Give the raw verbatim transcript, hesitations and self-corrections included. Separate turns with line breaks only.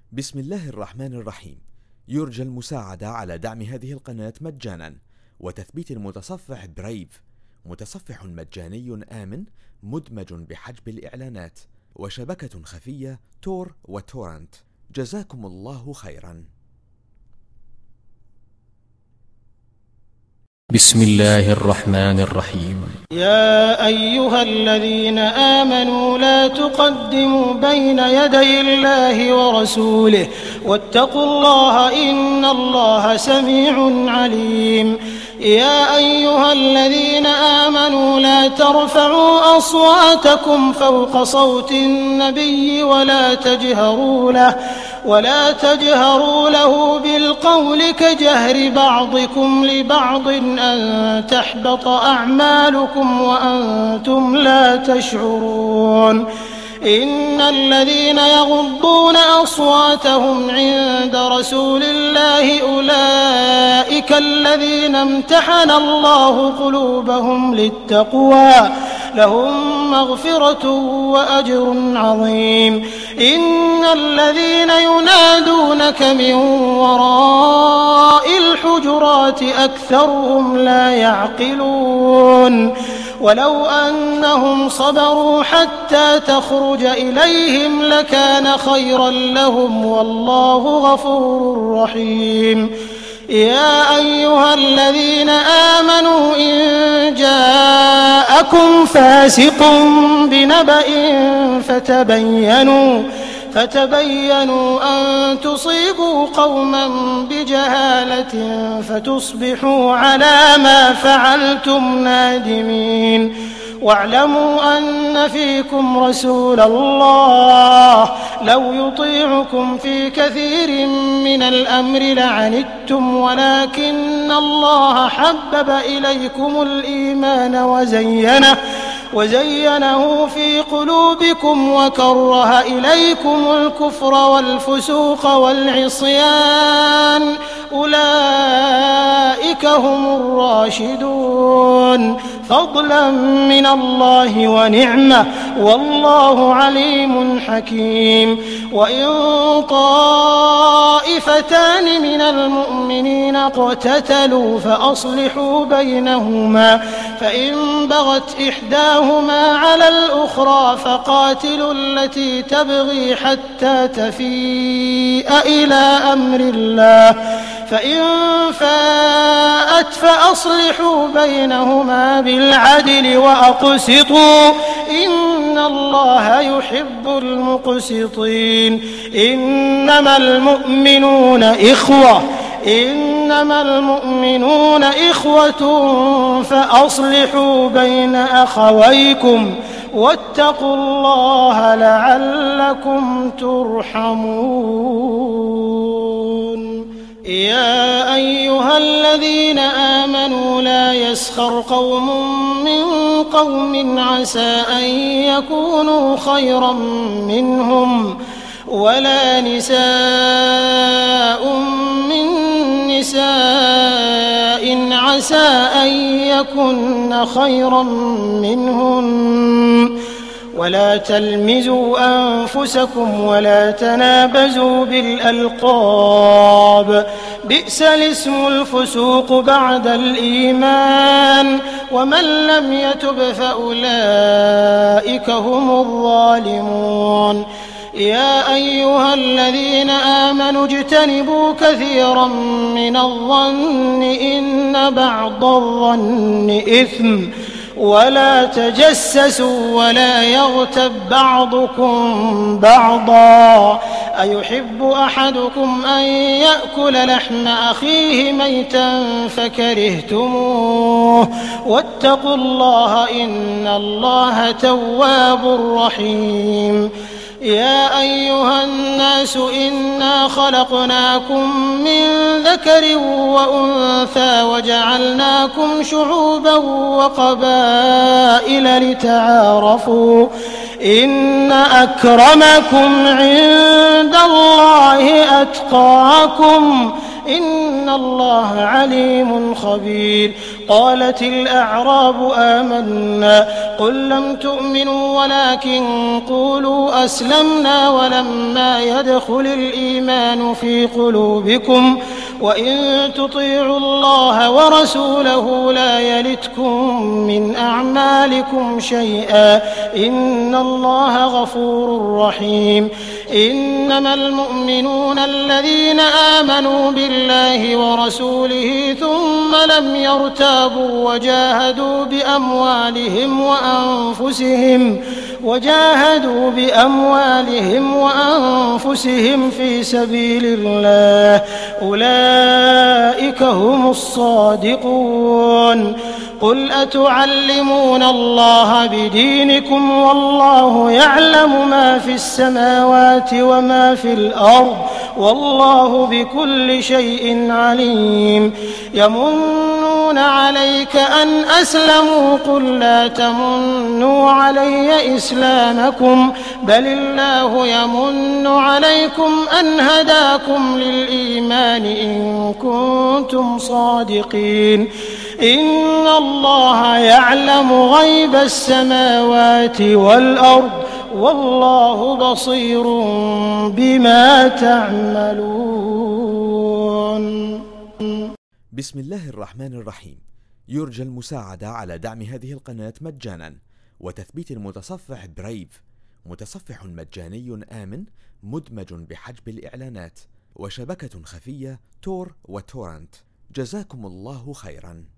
بسم الله الرحمن الرحيم. يرجى المساعدة على دعم هذه القناة مجانا وتثبيت المتصفح برايف، متصفح مجاني آمن مدمج بحجب الإعلانات، وشبكة خفية تور وتورنت. جزاكم الله خيرا.
بسم الله الرحمن الرحيم.
يا أيها الذين آمنوا لا تقدموا بين يدي الله ورسوله واتقوا الله إن الله سميع عليم. يا أيها الذين آمنوا لا ترفعوا أصواتكم فوق صوت النبي ولا تجهروا له ولا تجهروا له بالقول كجهر بعضكم لبعض أن تحبط أعمالكم وأنتم لا تشعرون. إن الذين يغضون أصواتهم عند رسول الله أولئك الذين امتحن الله قلوبهم للتقوى لهم مغفرة وأجر عظيم. إن الذين ينادونك من وراء الحجرات أكثرهم لا يعقلون. ولو أنهم صبروا حتى تخرج إليهم لكان خيرا لهم والله غفور رحيم. يا أيها الذين آمنوا إن جاءكم فاسق بنبأ فتبينوا فتبينوا أن تصيبوا قوما بجهالة فتصبحوا على ما فعلتم نادمين. واعلموا أن فيكم رسول الله لو يطيعكم في كثير من الأمر لعنتم ولكن الله حبب إليكم الإيمان وزينه وزينه في قلوبكم وكره إليكم الكفر والفسوق والعصيان أولئك هم الراشدون فضلا من الله ونعمة والله عليم حكيم. وإن طائفتان من المؤمنين اقتتلوا فأصلحوا بينهما فإن بغت إحداهما على الأخرى فقاتلوا التي تبغي حتى تفيء إلى أمر الله فإن فاءت فأصلحوا بينهما بالعدل وأقسطوا إن الله يحب المقسطين. إنما المؤمنون إخوة إنما المؤمنون إخوة فأصلحوا بين أخويكم واتقوا الله لعلكم ترحمون. يا أيها الذين آمنوا لا يسخر قوم من قوم عسى أن يكونوا خيرا منهم ولا نساء من نساء عسى أن يكن خيرا منهن ولا تلمزوا أنفسكم ولا تنابزوا بالألقاب بئس الاسم الفسوق بعد الإيمان ومن لم يتب فأولئك هم الظالمون. يا أيها الذين آمنوا اجتنبوا كثيرا من الظن إن بعض الظن إثم ولا تجسسوا ولا يغتب بعضكم بعضا أيحب أحدكم أن يأكل لحم أخيه ميتا فكرهتموه واتقوا الله إن الله تواب رحيم. يا أيها الناس إنا خلقناكم من ذكر وأنثى وجعلناكم شعوبا وقبائل لتعارفوا إن أكرمكم عند الله أتقاكم إن الله عليم خبير. قالت الأعراب آمنا قل لم تؤمنوا ولكن قولوا أسلمنا ولما يدخل الإيمان في قلوبكم وإن تطيعوا الله ورسوله لا يلتكم من أعمالكم شيئا إن الله غفور رحيم. إنما المؤمنون الذين آمنوا بالله ورسوله ثم لم يرتابوا وجاهدوا بأموالهم وأنفسهم وجاهدوا بأموالهم وأنفسهم في سبيل الله أولئك هم الصادقون. قل أتعلمون الله بدينكم والله يعلم ما في السماوات وما في الأرض والله بكل شيء عليم. يمنون عليك أن أسلموا قل لا تمنوا علي إسلامكم بل الله يمن عليكم أن هداكم للإيمان إن كنتم صادقين. إن الله يعلم غيب السماوات والأرض والله بصير بما تعملون.
بسم الله الرحمن الرحيم. يرجى المساعدة على دعم هذه القناة مجانا وتثبيت المتصفح برايف، متصفح مجاني آمن مدمج بحجب الإعلانات، وشبكة خفية تور وتورنت. جزاكم الله خيرا.